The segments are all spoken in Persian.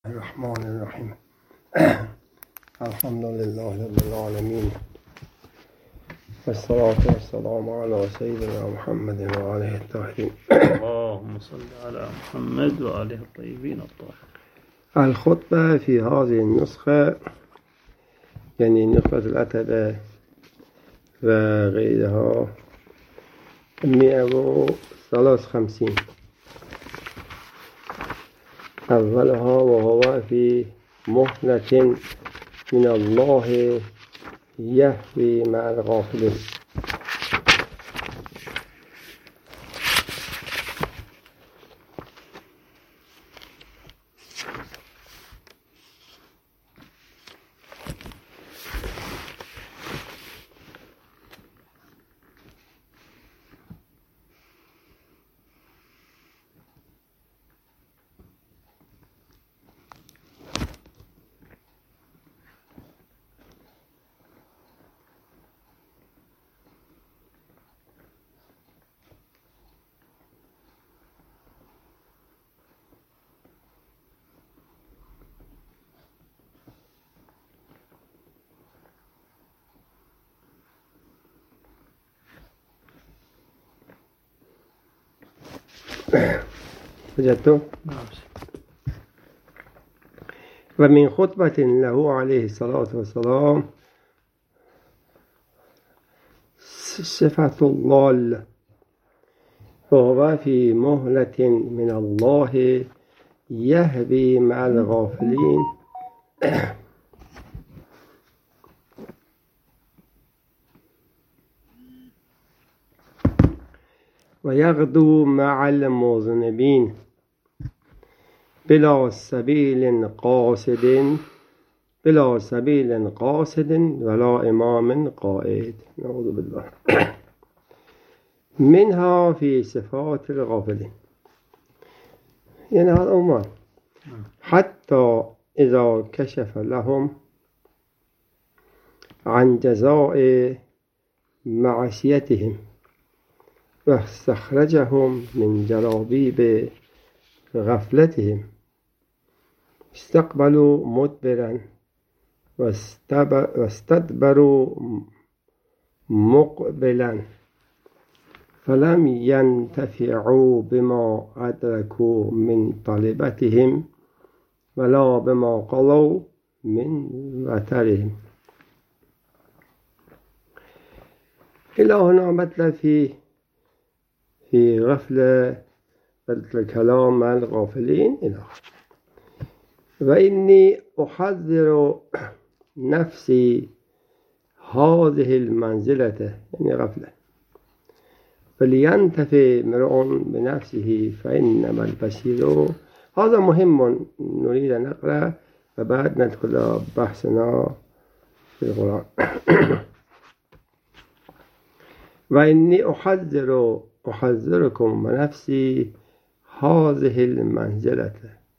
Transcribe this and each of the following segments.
الرحمن الرحیم. الحمد لله رب العالمین و الصلاة والسلام علی سیدنا محمد و آله الطاهرین. اللهم صل على محمد و آله الطیبین الطاهرین. الخطبه في هذه النسخة يعني نخبة العتبة وغيرها 153. أولها وهو في مهلة من الله يهوي مع الغافلين. وجدتم؟ ومن خطبة له عليه الصلاة والسلام صفة الله وهو في مهلة من الله يهوي مع الغافلين ويغدو مع المذنبين بلا سبيل قاصد ولا إمام قائد. نعوذ بالله. منها في صفات الغافلين، يعني هذا أمر حتى إذا كشف لهم عن جزاء معصيتهم واستخرجهم من جلابيب غفلتهم استقبلوا مدبرا واستدبروا مقبلا فلم ينتفعوا بما أدركوا من طلبتهم ولا بما قلوا من وترهم. إلى هنا مطلب في غفلة الكلام مع الغافلين إلى وإني أحذر نفسي هذه المنزلة، يعني غفلة، فلينتفي امرؤ بنفسه فإنما البصير. هذا مهم نريد أن نقرأ وبعد ندخل بحثنا في القرآن. وإني أحذركم ونفسي هذه المنزلة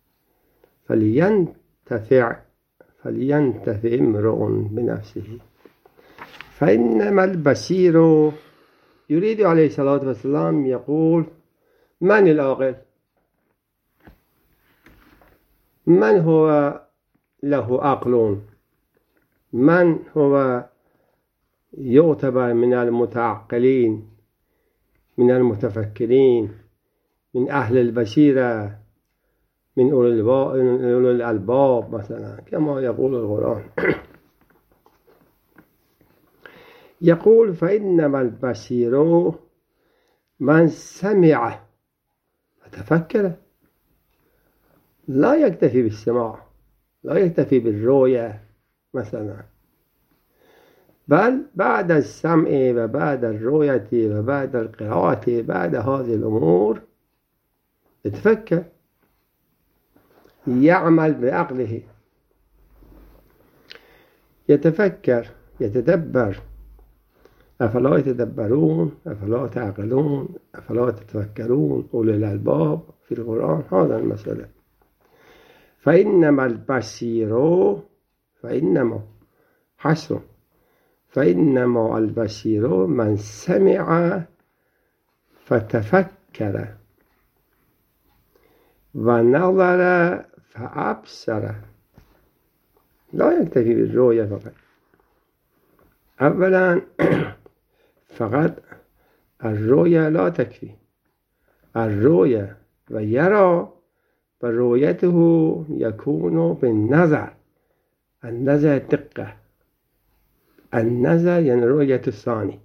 فلينتفع امرؤ بنفسه فإنما البصير. يريد عليه الصلاة والسلام يقول: من العاقل؟ من هو له عقل؟ من هو يعتبر من المتعقلين، من المتفكرين، من أهل البصيرة، من أولي الألباب مثلا كما يقول القرآن. يقول: فإنما البصير من سمع وتفكر. لا يكتفي بالسماع، لا يكتفي بالرؤية مثلا، بل بعد السمع وبعد الرؤية وبعد القراءة بعد هذه الأمور يتفكر، يعمل بعقله، يتفكر، يتدبر. أفلا يتدبرون، أفلا تعقلون، أفلا تتفكرون أولي الألباب في القرآن. هذا المسألة. فإنما البصير، فإنما حصر، فإنما البصير من سمع فتفكر ونظر فأبصر لا يكتفي بالرؤية فقط. أولا فقط الرؤية لا تكفي، الرؤية ويرى فرؤيته يكون بالنظر، النظر دقة، النظر يعني رؤية الثاني.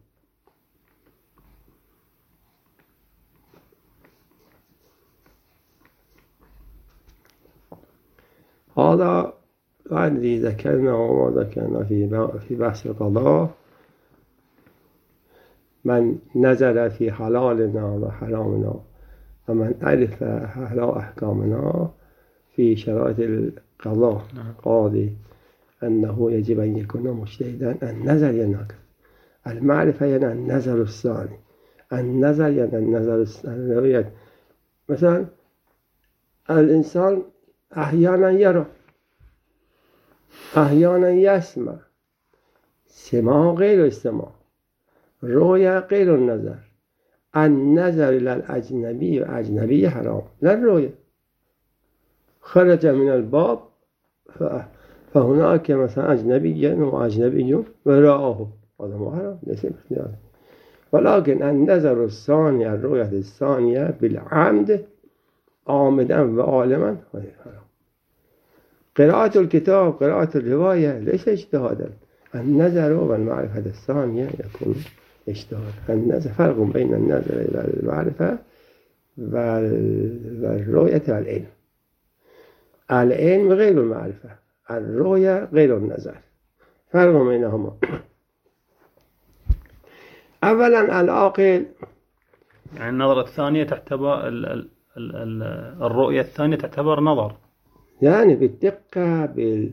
هذا الذي ذكرنا وما ذكرنا في بحث القضاء. من نظر في حلالنا وحرامنا ومن عرف أحكامنا في شرائط القضاء قاضي أنه يجب أن يكون مجتهدا. النظر يعني المعرفة يعني النظر الثاني، النظر يعني النظر الثاني. مثلا الإنسان أحيانا يرى، أحيانا يسمع. سماع غير السماع، رؤية غير النظر. النظر إلى الأجنبي وأجنبي حرام، لا الرؤية. خرج من الباب فهناك مثلا أجنبي وأجنبي ورآه، هذا مو حرام، ليس باختيار. ولكن النظر الثاني، الرؤية الثانية بالعمد عامدا وعالما هذا حرام. قراءة الكتاب، قراءة الرواية ليس اجتهادا. النظر والمعرفة الثانية يكون اجتهاد. النظر فرق بين النظر والمعرفة والرؤية والعلم. العلم غير المعرفة، الرؤية غير النظر، فرق بينهما. أولا العاقل، يعني النظرة الثانية تعتبر الرؤية الثانية تعتبر نظر، يعني بالدقة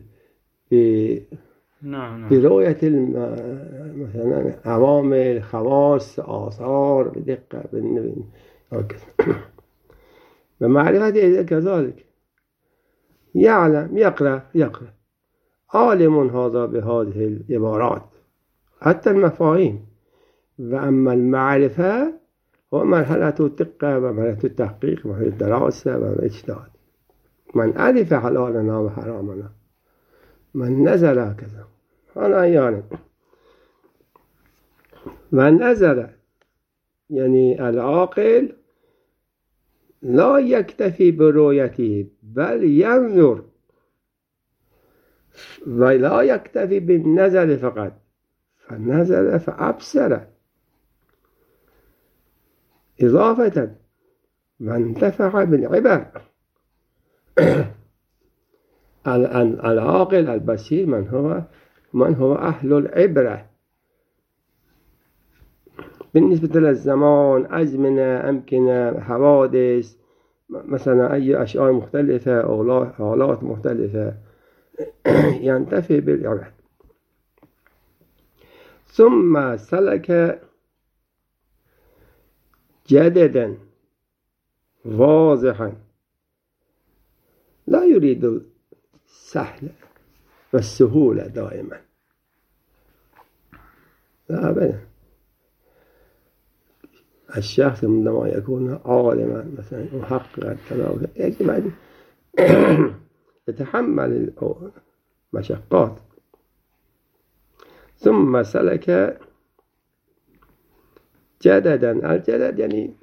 نعم. برؤية مثلا عوامل، خواص، آثار بدقة هكذا. ومعرفة كذلك يعلم، يقرأ عالم هذا بهذه العبارات حتى المفاهيم. وأما المعرفة هو مرحلة الدقة ومرحلة التحقيق ومرحلة الدراسة والاجتهاد. من عرف حلالنا وحرامنا، من نزل كذا، أنا يعني من نزل يعني العاقل لا يكتفي برؤيته بل ينظر، ولا يكتفي بالنظر فقط، فنزل فأبصر إضافة وانتفع بالعبر. العاقل البصير من هو أهل العبرة بالنسبة للزمان، أزمنة، أمكنة، حوادث، مثلا أي أشياء مختلفة أو حالات مختلفة، ينتفع بالعبرة. ثم سلك جددا واضحا، لا يريد السهل والسهولة دائما، لا أبدا. الشخص عندما يكون عالما مثلا محققا يجب أن يتحمل المشقات. ثم سلك جددا، الجدد يعني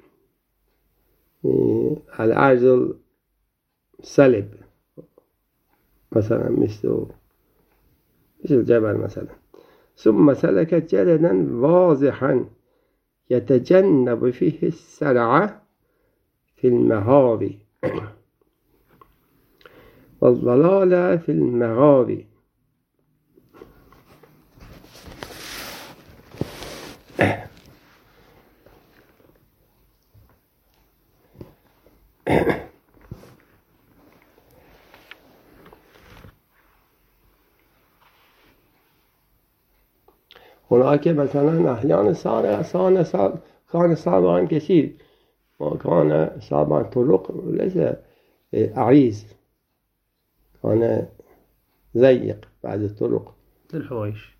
العرض السلب، مثلا مثل جبل مثلا. ثم سلك جددا واضحا يتجنب فيه السرعة في المهاوي والضلال في المغاوي. هناك مثلا أحيانا كان صعبا كثير، وكان صعبا طرق ليس عريض، كان ضيق بعض الطرق. الحويش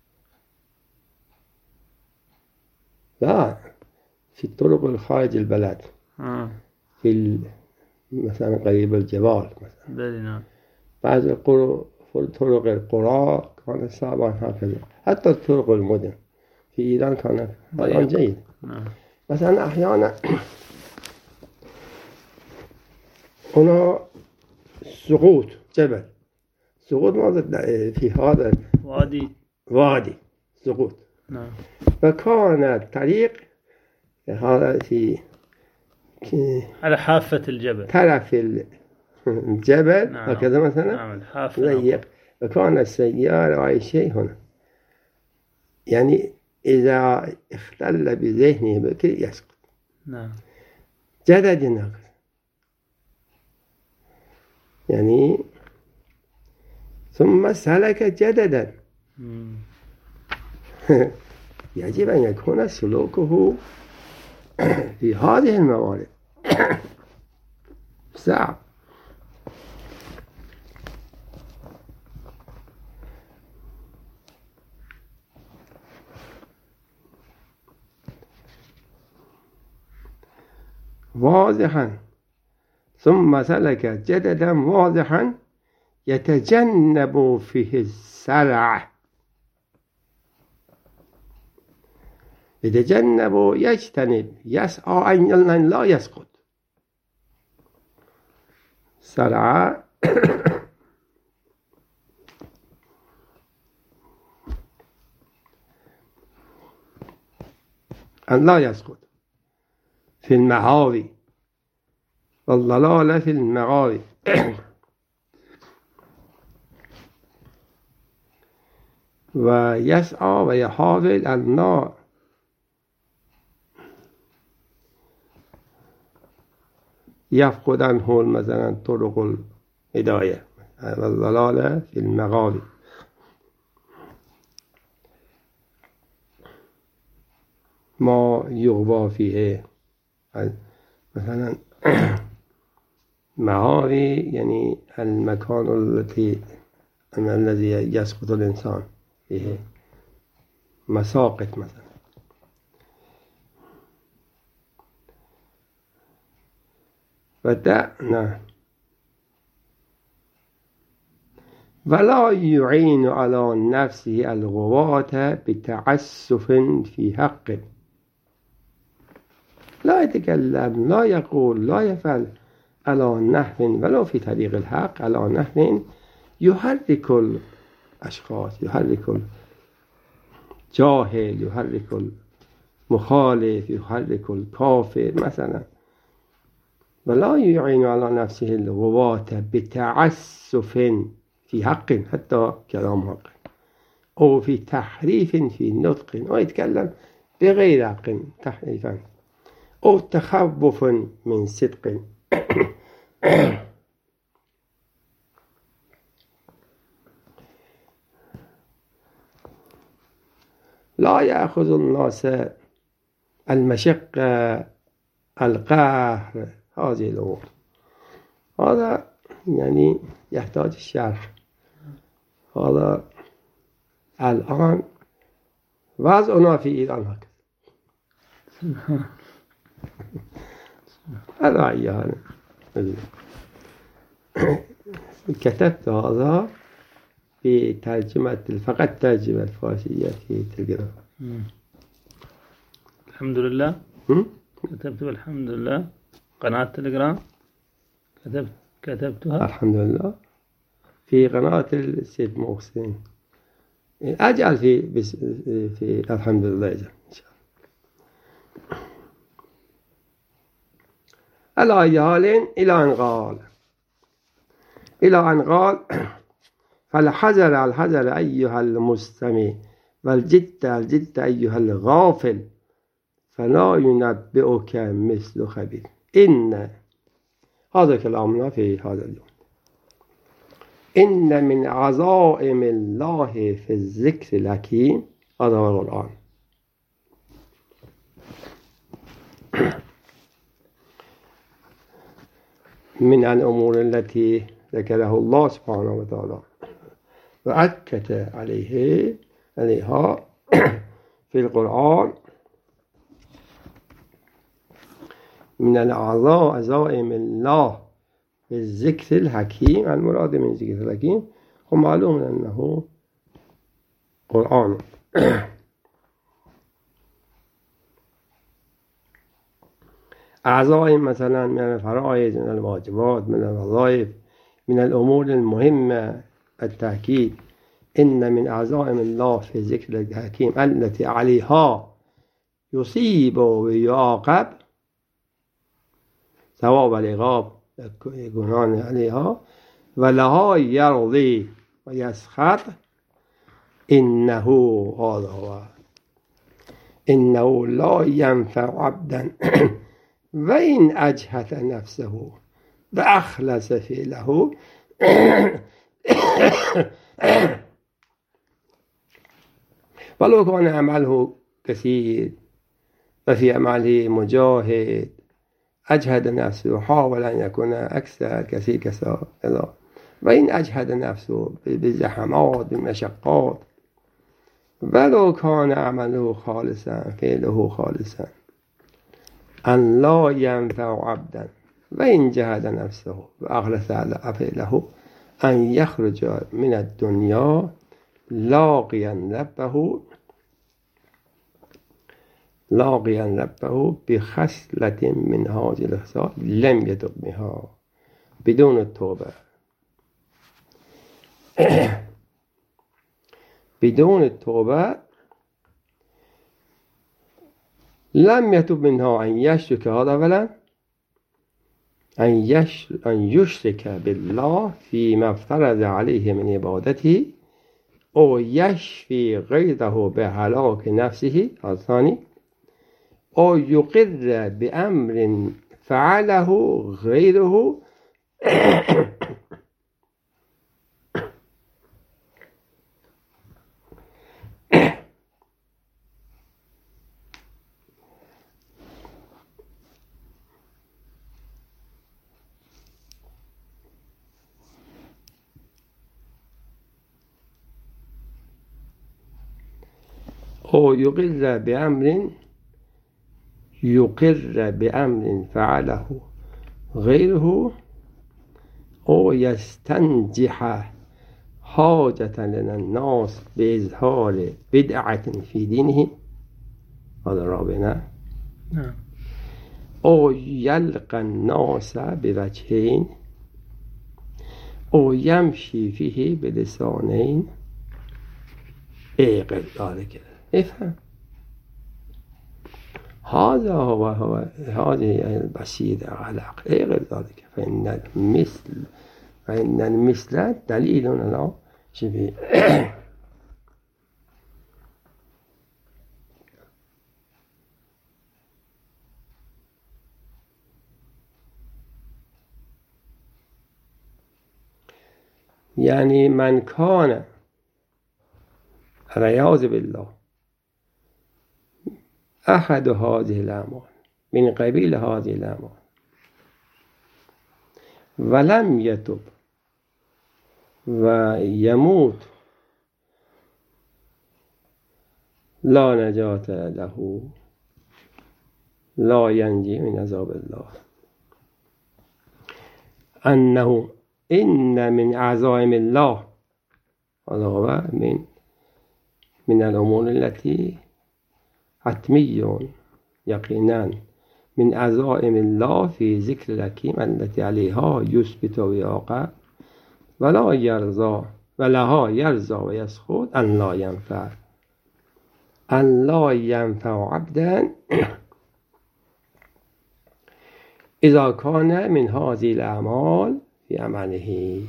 لا، في الطرق الخارج البلد، في مثلا قريب الجبال مثلا. نعم. بعض طرق القرى كانت صعبة هكذا، حتى الطرق المدن في إيران كانت الآن جيد. مثلا أحيانا هنا سقوط جبل، سقوط في هذا وادي سقوط، فكان الطريق هذا في على حافة الجبل، طرف الجبل هكذا مثلا ضيق، وكان السيارة أي شيء هنا، يعني إذا اختل بذهنه بكر يسقط. جدد ناقص، يعني ثم سلك جددا. يجب أن يكون سلوكه في هذه الموارد صعب. واضحا، ثم سلك جددا واضحا يتجنب فيه السرع. يتجنب يجتنب، يسعى أن لا يسقط. سرع أن لا يسقط في المعاوي، والضلال في المغاوي. ويسعى ويحاول أن لا يفقد عنه مثلا طرق الهداية، والضلال في المغاوي. ما يغبى فيه مثلا معاوي، يعني المكان الذي يسقط الإنسان فيه، مساقط مثلا. ولا يعين على نفسه الغواة بتعسف في حقه. لا يتكلم، لا يقول، لا يفعل على نحو ولو في طريق الحق، على نحو يحرك الأشخاص، يحرك الجاهل، يحرك المخالف، يحرك الكافر مثلا. ولا يعين على نفسه الغواة بتعسف في حق، حتى كلام حق، أو في تحريف في نطق، أو يتكلم بغير حق تحريفا، أو تخوف من صدق. لا يأخذ الناس المشقة، القهر، هذه الأمور. هذا يعني يحتاج الشرح. هذا الآن وضعنا في إيران هكذا. هذا يعني كتبت هذا في ترجمة، فقط ترجمة فارسية في تلجرام. الحمد لله. كتبت الحمد لله قناة تلجرام، كتبتها الحمد لله في قناة السيد محسن. أجعل في الحمد لله إن شاء الله. الآيال إلى أن قال فالحذر أيها المستمع، والجد أيها الغافل، فلا ينبئك مثل خبير. إن هذا كلامنا في هذا اليوم. إن من عزائم الله في الذكر الحكيم، هذا هو القرآن. من الأمور التي ذكره الله سبحانه وتعالى وأكد عليها في القرآن، من العزائم الله بالذكر الحكيم. المراد من ذكر الحكيم هو معلوم أنه قرآن. أعضاء مثلا من الفرائض، من الواجبات، من الوظائف، من الأمور المهمة. التأكيد إن من عزائم الله في ذكر الحكيم التي عليها يصيب ويعاقب ثواب العقاب يكونان عليها، ولها يرضي ويسخط. إنه هذا هو إنه لا ينفع عبدا وإن أجهد نفسه وأخلص فعله ولو كان عمله كثير وفي عمله مجاهد، أجهد نفسه وحاول أن يكون أكثر كثير كثير، وإن أجهد نفسه بالزحمات بالمشقات، ولو كان عمله خالصا فعله خالصا، أن لا ينفع عبدا وإن جهد نفسه وأخلص فعله أن يخرج من الدنيا لاقيا ربه بخصلة من هذه الخصال لم يتب بها بدون التوبة. بدون التوبة لم يتب منها أن يشرك، هذا أولا، أن يشرك بالله فيما افترض عليه من عبادته أو يشفي غيره بهلاك نفسه، الثاني، أو يقر بأمر فعله غيره أو يقر بأمر فعله غيره أو يستنجح حاجة لنا الناس بإظهار بدعة في دينه، هذا رابعنا، أو يلقى الناس بوجهين أو يمشي فيه بلسانين. غير ذلك افهم، هذه البصيرة على العقل. غير ذلك فإن المثل دليل على شبه يعني من كان والعياذ بالله أحد هذه الأعمال من قبيل هذه الأعمال ولم يتب ويموت لا نجاة له، لا ينجي من عذاب الله. أنه إن من عزائم الله، هذا هو من الأمور التي حتمي يقينا من عزائم الله في ذكر الحكيم التي عليها يثبت ويعاقب ولها يرضى ويسخط أن لا ينفع عبدا إذا كان من هذه الأعمال في عمله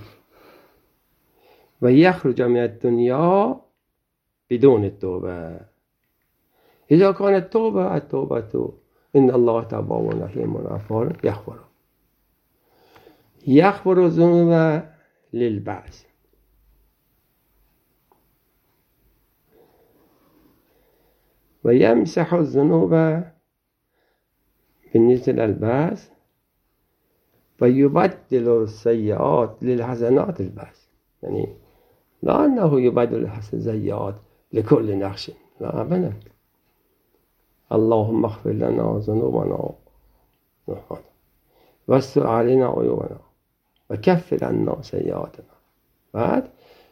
ويخرج من الدنيا بدون التوبة. إذا كانت التوبة إن الله تواب رحيم غفور يغفر الذنوب للبعث ويمسح الذنوب بالنسبة للبعث ويبدل السيئات للحسنات البعث. يعني لا أنه يبدل السيئات لكل نقص، لا أبدا. اللهم اغفر لنا ذنوبنا واستر علينا عيوبنا و کفر عنا سیئاتنا. بعد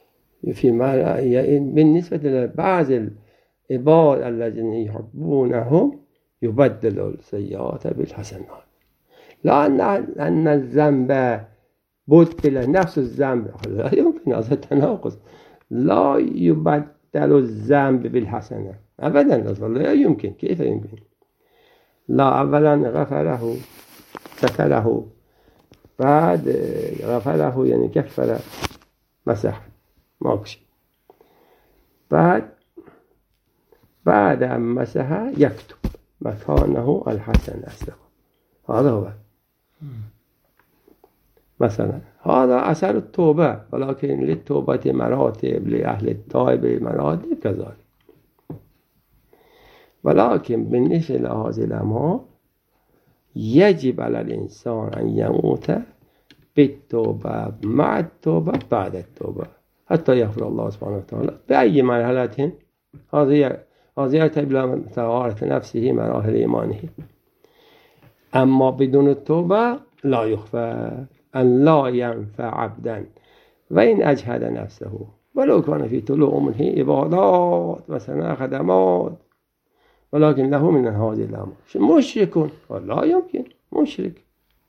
بالنسبة لبعض العباد الذين يحبونهم يبدل السيئات بالحسنات. لا أن الذنب بدل نفس الذنب، لا يمكن، هذا تناقض. لا يبدل الذنب بالحسنة أبدا، لا يمكن. كيف يمكن؟ لا، أولا غفره ستره، بعد غفره يعني كفر مسح ماكشي، بعد أن مسح يكتب مكانه الحسن أسره. هذا هو مثلا، هذا أثر التوبة، ولكن للتوبة مراتب، لأهل التائب مراتب كذلك. ولكن بالنسبة لهذه الأمور يجب على الإنسان أن يموت بالتوبة، مع التوبة، بعد التوبة، حتى يغفر الله سبحانه وتعالى بأي مرحلة. هذه يرتبط إلى طهارة نفسه، مراحل إيمانه. أما بدون التوبة لا يغفر أن لا ينفع عبدا وإن أجهد نفسه ولو كان في طلوع منه عبادات وسنة خدمات، ولكن له من هذه الأمر مشرك، ولا يمكن مشرك.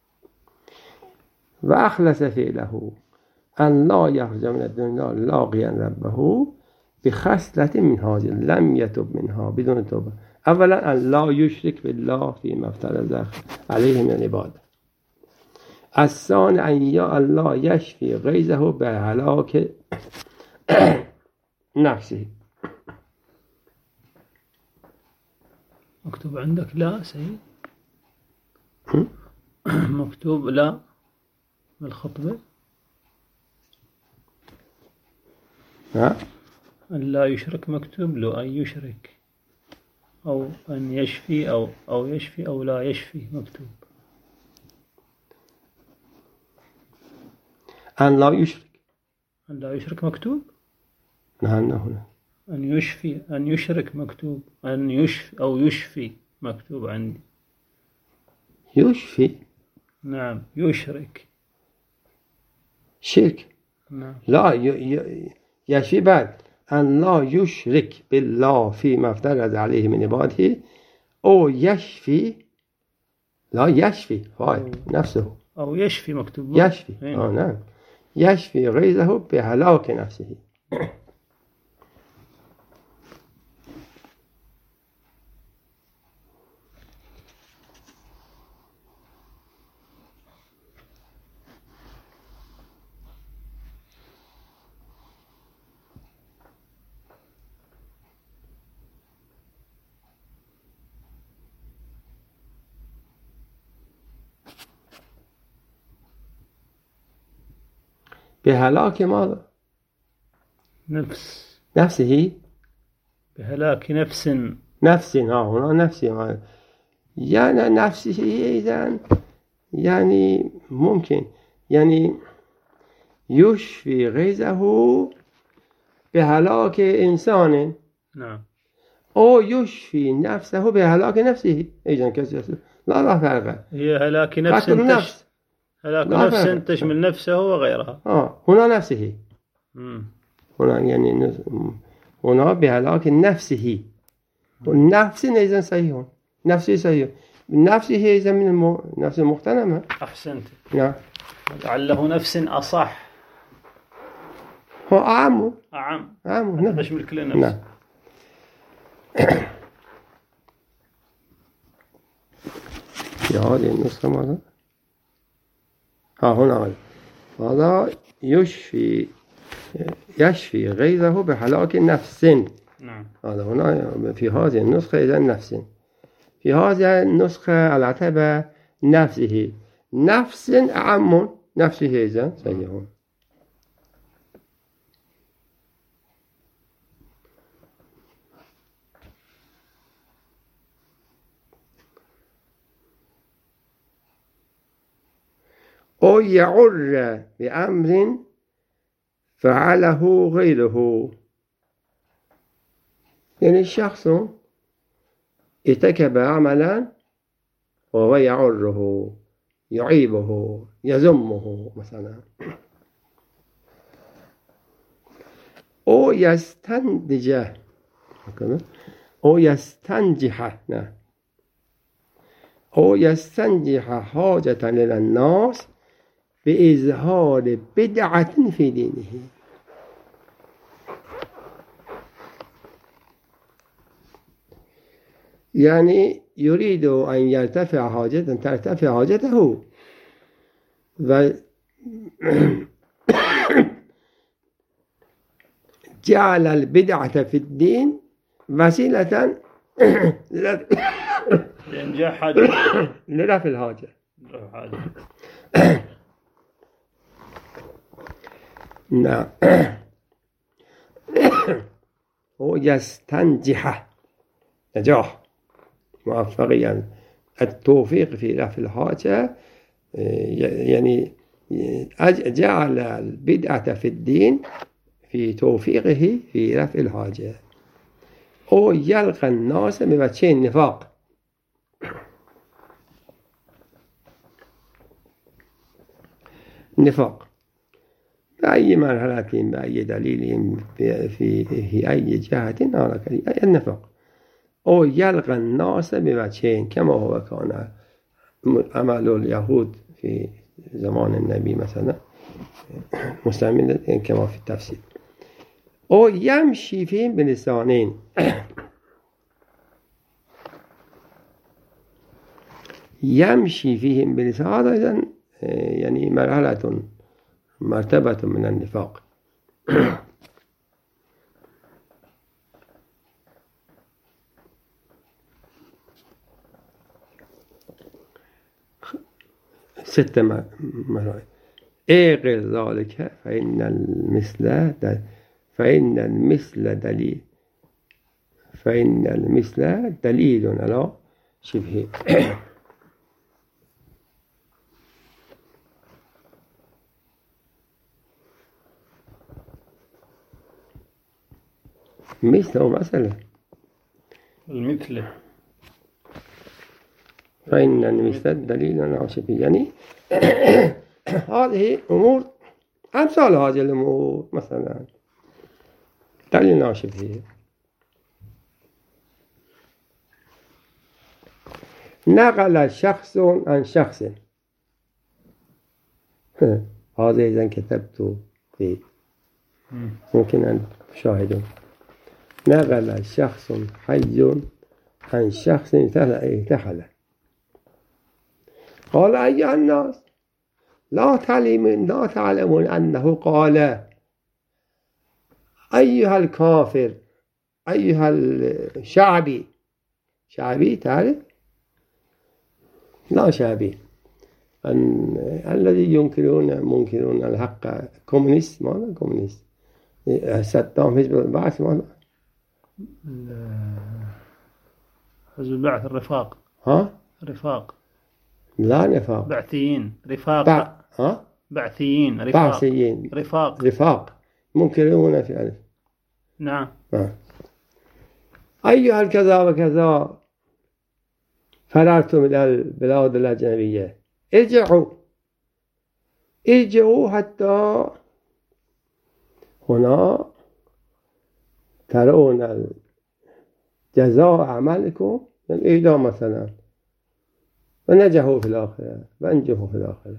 وأخلص فعله أن لا يخرج من الدنيا لاقيا ربه بخصلة من هذه لم يتب منها بدون توبة. أولا أن لا يشرك بالله فيما افترض عليه من العبادة. الثاني أن لا يشفي غيظه بهلاك نفسه. مكتوب عندك لا سيد؟ مكتوب لا بالخطبة؟ ها؟ أن لا يشرك مكتوب له أن يشرك، أو أن يشفي أو يشفي أو لا يشفي مكتوب. أن لا يشرك، أن لا يشرك مكتوب؟ نعم هنا. أن يشفي، أن يشرك مكتوب، أن يشفي أو يشفي مكتوب عندي. يشفي، نعم. يشرك شرك. نعم. لا يشفي بعد أن لا يشرك بالله فيما افترض عليه من عباده، أو يشفي، لا يشفي فاعل نفسه، أو يشفي مكتوب يشفي. نعم، يشفي غيظه بهلاك نفسه. بهلاك ماذا؟ نفسه. بهلاك نفس. هنا نفسه، يعني نفسه إذن يعني ممكن يعني يشفي غيظه بهلاك إنسان، نعم، أو يشفي نفسه بهلاك نفسه. إذن كذا لا فرق. هي هلاك نفس هلاك نفس تشمل نفسه وغيرها. هنا نفسه. هنا يعني هنا بهلاك نفسه، والنفس إذن صحيح، نفسه صحيح، نفسه إذن من نفس المغتنمة. أحسنت. نعم. لعله نفس أصح. هو أعم. نعم. تشمل كل نفس. نعم. في هذه النسخة ماذا؟ هنا هذا يشفي غيظه بهلاك نفس. نعم. هذا هنا في هذه النسخة إذن نفس. في هذه النسخة العتبة نفسه، نفس أعم، نفسه إذن صحيح. أو يعر بأمر فعله غيره، يعني الشخص ارتكب عملا وهو يعره، يعيبه يذمه مثلا. أو يستنتج أو يستنجح نه أو يستنجح حاجة للناس بإظهار بدعة في دينه. يعني يريد أن يرتفع حاجة ترتفع حاجته و جعل البدعة في الدين وسيلة لإنجاح حاجة. لرفع الحاجة. نعم. هو يستنجح نجاح موفقيا التوفيق في رفع الحاجة، يعني جعل البدعة في الدين في توفيقه في رفع الحاجة. أو يلقى الناس بوجه النفاق. نفاق بأي مرحلة بأي دليل في أي جهة النفاق. أو يلقى الناس بوجهين كما هو كان عمل اليهود في زمان النبي مثلا مسلمين كما في التفسير. أو يمشي فيهم بلسانين. يمشي فيهم بلسان، هذا إذن يعني مرتبة من النفاق. ستة مرات. اعقل ذلك فإن المثل دليل على شبهه. مثل هو مسألة. المثل فإن المثل دليل على شبهه، يعني هذه أمور أمثال هذه الأمور مثلا دليل على شبهه. نقل شخص عن شخص. هذا إذا كتبت فيه ممكن أن تشاهدوا. نقل شخص حي عن شخص ارتحل. قال أيها الناس لا تعلمون أنه قال أيها الكافر أيها الشعبي. شعبي تعرف؟ لا شعبي الذي منكرون الحق. كومونيست. ماذا كومونيست؟ صدام حزب البعث. ماذا حزب البعث؟ الرفاق. ها؟ رفاق. لا نفاق. بعثيين. رفاق. ها؟ بعثيين. رفاق. بعثيين. رفاق. منكرون في ألف. نعم. أيها الكذا وكذا فررتم إلى البلاد الأجنبية ارجعوا حتى هنا ترون جزاء أعمالكم، الإعدام مثلا، ونجحوا في الآخرة وأنجحوا في الآخرة.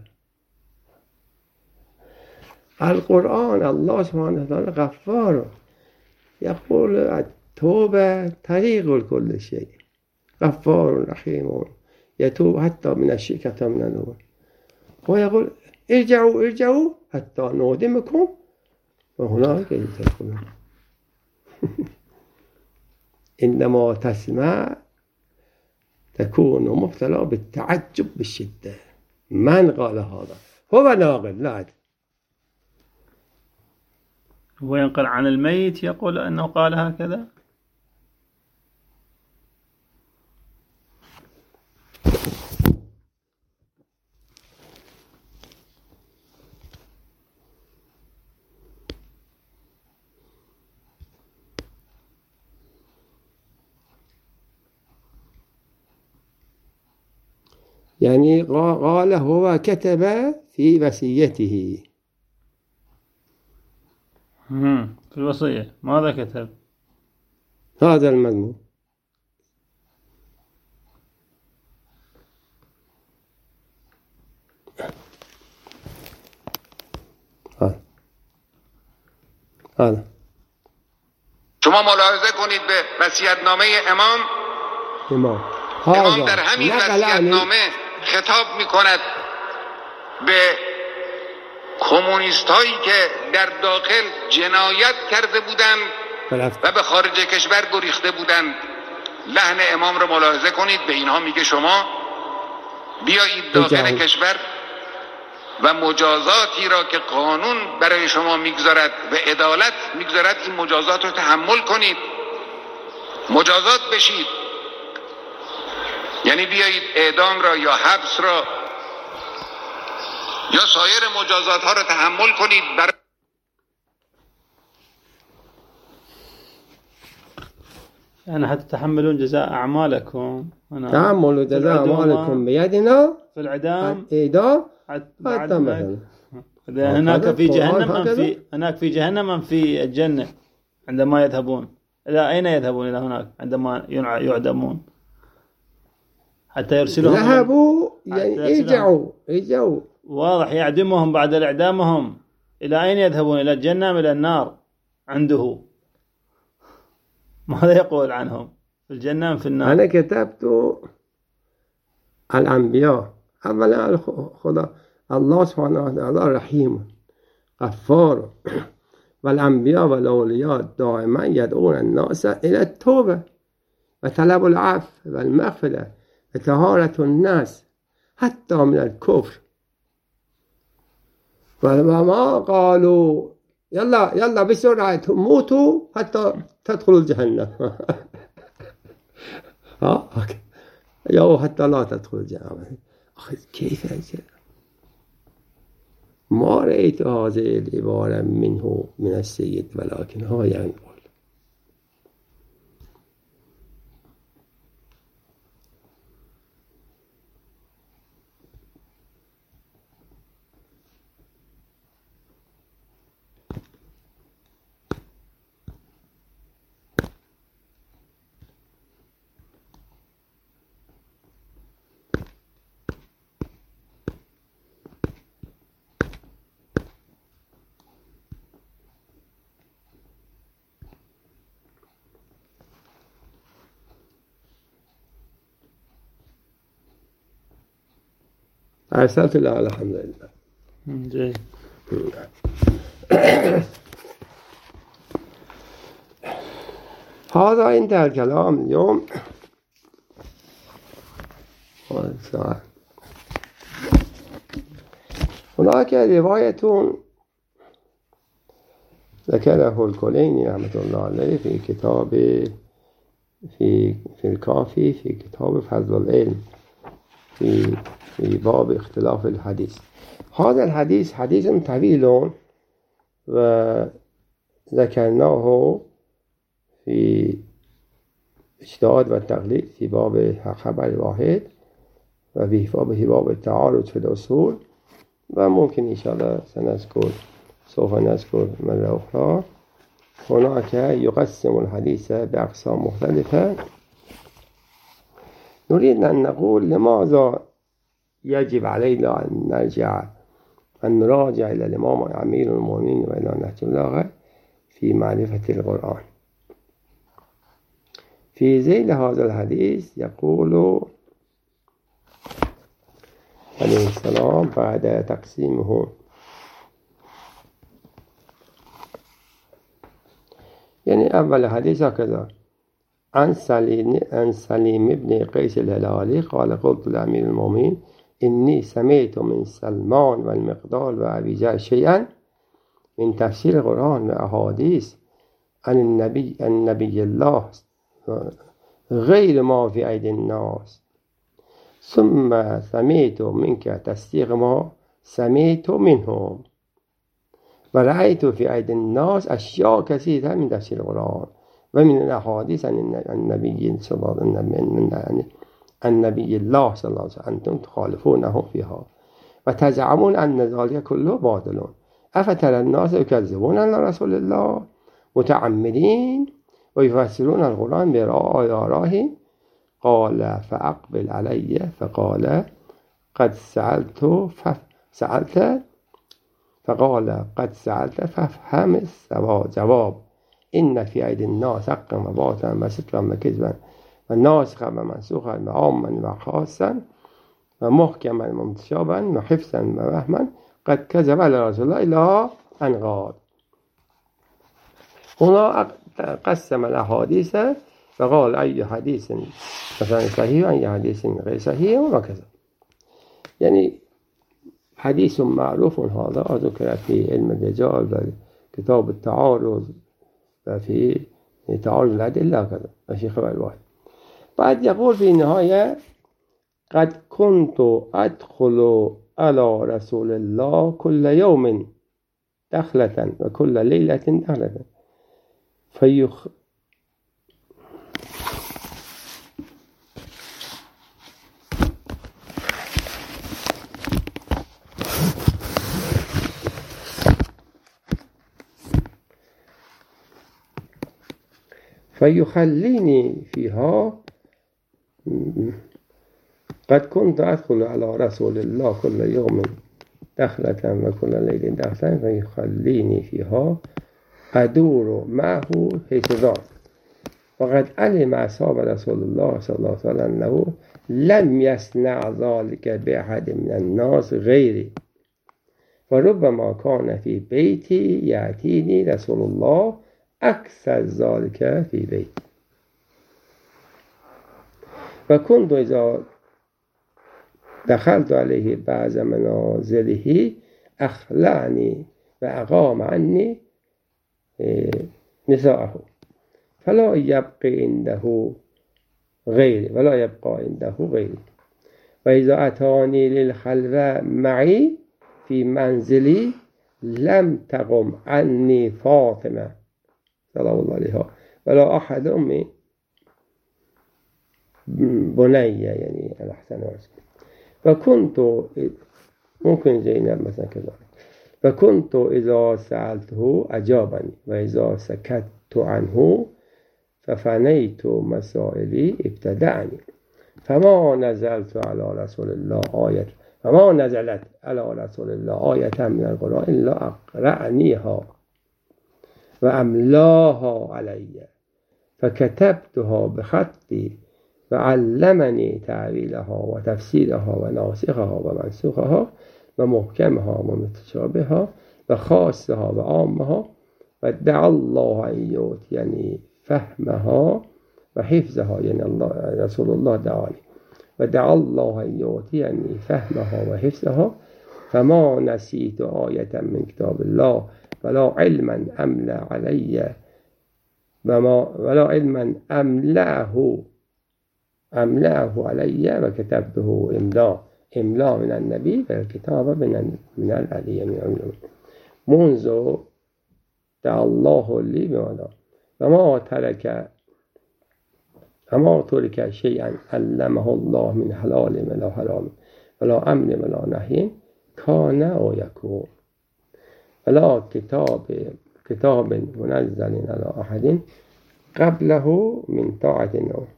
القرآن الله سبحانه وتعالى غفار، يقول التوبة طريق كل شيء، غفار رحيم يتوب حتى من الشرك حتى من النور. ويقول ارجعوا حتى نودمكم وهناك تدخلون. إنما تسمع تكون مبتلى بالتعجب بالشدة. من قال هذا؟ هو ناقل. لا هو ينقل عن الميت يقول أنه قال هكذا. يعني قال هو كتب في وصيته. في الوصية ماذا كتب؟ هذا المضمون. هذا شما ملاحظه کنید به وصیت‌نامه امام در همین وصیت‌نامه خطاب می‌کند به کمونیست هایی که در داخل جنایت کرده بودند و به خارج کشور گریخته بودند. لحن امام رو ملاحظه کنید. به اینها میگه شما بیایید داخل کشور و مجازاتی را که قانون برای شما میگذارد و عدالت میگذارد این مجازات رو تحمل کنید، مجازات بشید. یعنی بیایید اعدام را یا حبس را یا سایر مجازات ها را تحمل کنید. يعني حتى تحملون جزاء أعمالكم. تحملوا جزاء أعمالكم بيدنا في الإعدام حتى مثلا إذا هناك في جهنم هناك في جهنم في الجنة عندما يذهبون. إلى أين يذهبون؟ إلى هناك عندما يعدمون حتى يرسلهم. ذهبوا يعني يرجعوا واضح. يعدمهم بعد إعدامهم إلى أين يذهبون؟ إلى الجنة إلى النار عنده. ماذا يقول عنهم؟ في الجنة في النار. أنا كتبت الأنبياء أولا خدا الله سبحانه وتعالى رحيم غفار والأنبياء والأولياء دائما يدعون الناس إلى التوبة وطلب العفو والمغفرة وطهارة الناس حتى من الكفر. وما قالوا يلا بسرعة موتوا حتى تدخلوا الجهنم. يا حتى لا تدخلوا الجهنم. أخي كيف أجل ما رأيت هذه العبارة منه من السيد ولكن هو ينقل. أرسلت الله الحمد لله. جيد. هذا انتهى الكلام اليوم. هناك رواية ذكره الكليني رحمة الله عليه في كتاب في الكافي في كتاب فضل العلم في باب اختلاف الحديث. هذا الحديث حديث طويل وذكرناه في اجتهاد والتقليد في باب خبر واحد وفي باب التعارض في الأصول وممكن إن شاء الله سوف نذكر مرة أخرى. هناك يقسم الحديث بأقسام مختلفة. نريد أن نقول لماذا يجب علينا أن نراجع إلى الإمام أمير المؤمنين وإلى نهج البلاغة في معرفة القرآن. في ذيل هذا الحديث يقول عليه السلام بعد تقسيمه يعني أول حديث هكذا عن سليم بن قيس الهلالي قال قلت لأمير المؤمنين إني سمعت من سلمان والمقدار وأبي جهل شيئا من تفسير القرآن وأحاديث عن النبي الله غير ما في أيدي الناس ثم سمعت منك تصديق ما سمعت منهم ورأيت في أيدي الناس أشياء كثيرة من تفسير القرآن ومن الأحاديث عن النبي صلى الله عليه وسلم النبي الله صلى الله عليه وسلم أنتم تخالفونه فيها وتزعمون أن ذلك كله باطل أفترى الناس يكذبون على رسول الله متعمدين ويفسرون القرآن بآرائهم قال فأقبل علي فقال قد سألت فقال قد سألت فافهم الجواب إن في أيدي الناس حقا وباطلا وسترا وكذبا وناسخا ومنسوخا وعاما وخاصا ومحكما ومتشابها وحفظا ووهما قد كذب على رسول الله إلى أن قال. هنا قسم الأحاديث فقال أي حديث مثلا صحيح وأي حديث غير صحيح وهكذا. يعني حديث معروف هذا ذكر في علم الرجال وكتاب التعارض وفي تعارض الأدلة وكذا وفي خبر الواحد. بعد يقول في النهاية قد كنت أدخل على رسول الله كل يوم دخلة وكل ليلة دخلة فيخليني فيها. قد كنت أدخل على رسول الله كل يوم دخلة وكل ليلة دخلة فيخليني فيها أدور معه حيث ذات. وقد علم أصحاب رسول الله صلى الله عليه وسلم أنه لم يصنع ذلك بأحد من الناس غيري وربما كان في بيتي يأتيني رسول الله أكثر ذلك في بيتي وكنت إذا دخلت عليه بعض منازله أخلعني وأقام عني نساءه فلا يبقى عنده غيري وإذا أتاني للخلوة معي في منزلي لم تقم عني فاطمة صلى الله عليه ولا أحد أمي بنية يعني الأحسن واسم فكنت ممكن زينب مثلا كذلك فكنت إذا سألته أجابني وإذا سكت عنه ففنيت مسائلي ابتدعني فما نزلت على رسول الله آية من القرآن إلا أقرأنيها وأملاها علي فكتبتها بخطي وعلمني تعويلها وتفسيرها وناسخها ومنسوخها ومحكمها ومتشابهها وخاصها وعامها وادعى الله أن يؤتيني فهمها وحفظها يعني رسول الله دعاني ودعا الله أن يؤتيني فهمها وحفظها فما نسيت آية من كتاب الله ولا علما أملأ علي ولا علما أملأه علي وكتبته إملاء من النبي والكتاب من العلي منذ دعا الله لي بماذا وما ترك شيئا علمه الله من حلال ولا حرام ولا أمر ولا نهي كان أو يكون ولا كتاب منزل على أحد قبله من طاعة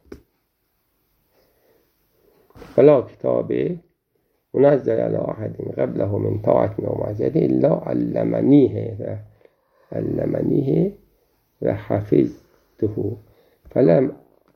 ولا كتاب منزل على أحد قبله من طاعة ومعزة إلا علمنيه وحفظته فلم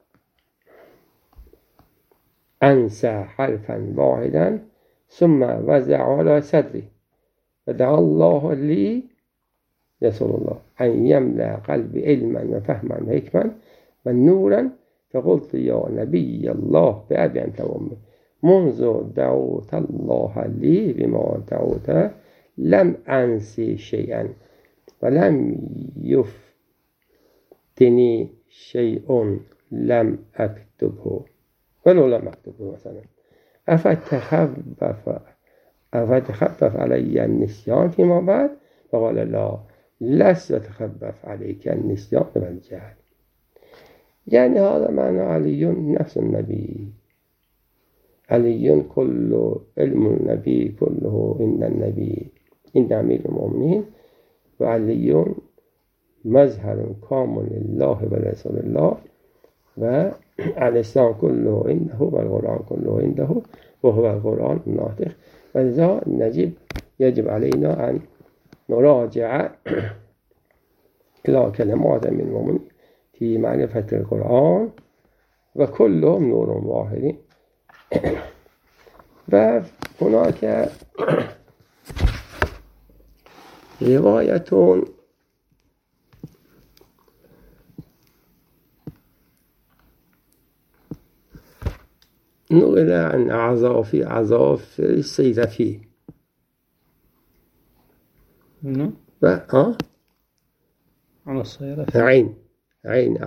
أنسى حرفا واحدا ثم وزع على صدري ودعا الله لي رسول الله أن يملأ قلبي علما وفهما وحكما ونورا فقلت يا نبي الله بأبي أنت وأمي منذ دعوت الله لي بما دعوت لم أنسي شيئا ولم يفتني شيء لم أكتبه مثلا أفتخفف علي النسيان فيما بعد فقال لا لست أتخفف عليك النسيان والجهل يعني هذا معنى علي نفس النبي علی كل علم النبي كله إن النبي إن أمير المؤمنين وعلي مظهر كامل لله ورسول الله والإسلام كله عنده والقرآن كله عنده وهو القرآن الناطق. ولذا يجب علينا أن نراجع إلى كلمات من المؤمن في معرفة القرآن وكلهم نور واحد. وهناك رواية نقل عن عزاف السيرفي على السيرفي عين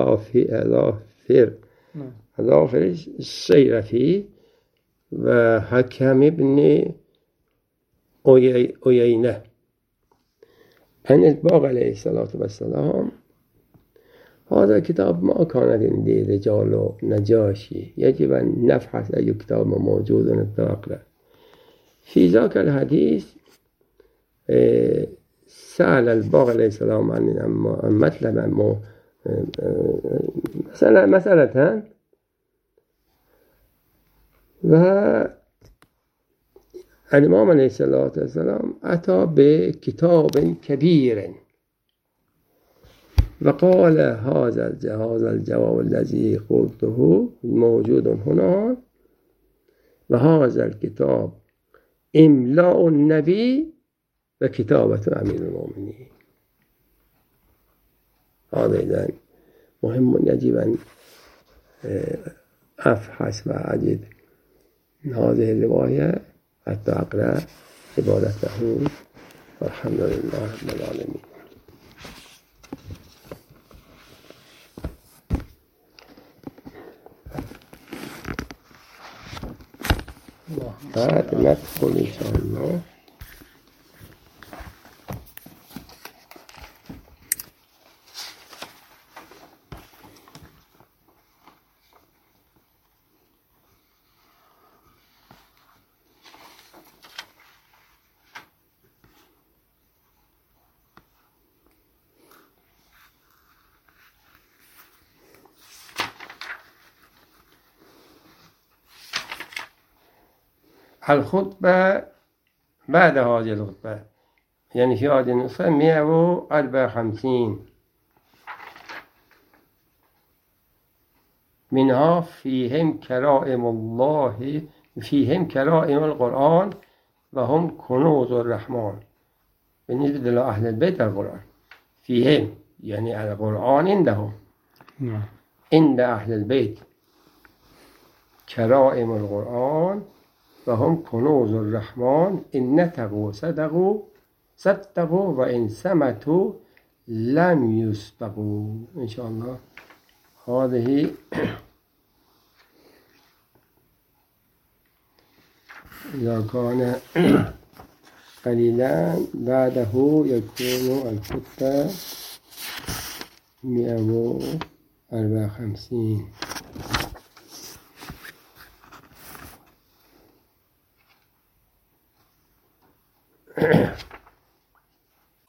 عزاف السيرفي وحكم ابن عيينة عن الباقر عليه الصلاة والسلام. هذا الكتاب ما كان عندي رجال نجاشي، يجب أن نبحث أي كتاب موجود ونقرأ. في ذاك الحديث سأل الباقر عليه السلام عن مطلب مسألة والإمام عليه الصلاة والسلام أتى بكتاب كبير وقال هذا الجواب الذي قلته موجود هنا وهذا الكتاب إملاء النبي وكتابة أمير المؤمنين. هذا إذن مهم، يجب أن أفحص وأجد هذه الرواية حتى أقرأ عبادته. والحمد لله رب العالمين. بعد ندخل إن شاء الله الخطبة بعد هذه الخطبة، يعني في هذه النسخة 154 منها فيهم كرائم الله، فيهم كرائم القرآن وهم كنوز الرحمن. بالنسبة لأهل البيت القرآن فيهم يعني القرآن عندهم عند أهل البيت كرائم القرآن وهم كنوز الرحمن إن نتقوا صدقوا وإن سمتوا لم يسبقوا. إن شاء الله هذه إذا كان قليلا بعده يكون الخطة 154.